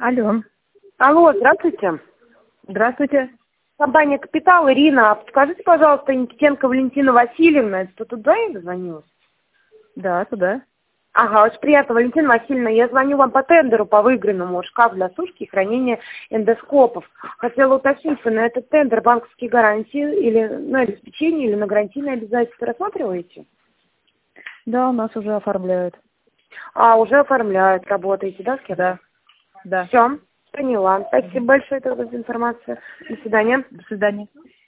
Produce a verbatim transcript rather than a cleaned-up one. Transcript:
Алло. Алло, здравствуйте. Здравствуйте. Компания «Капитал», Ирина. Скажите, пожалуйста, Никитенко Валентина Васильевна, это туда я дозвонилась? Да, туда. Ага, очень приятно, Валентина Васильевна. Я звоню вам по тендеру по выигранному шкаф для сушки и хранения эндоскопов. Хотела уточнить, вы на этот тендер банковские гарантии или на обеспечение, или на гарантийные обязательства рассматриваете? Да, у нас уже оформляют. А, уже оформляют, работаете, да, с кем? Да. Да. Все, поняла. Спасибо большое тогда за информацию. До свидания. До свидания.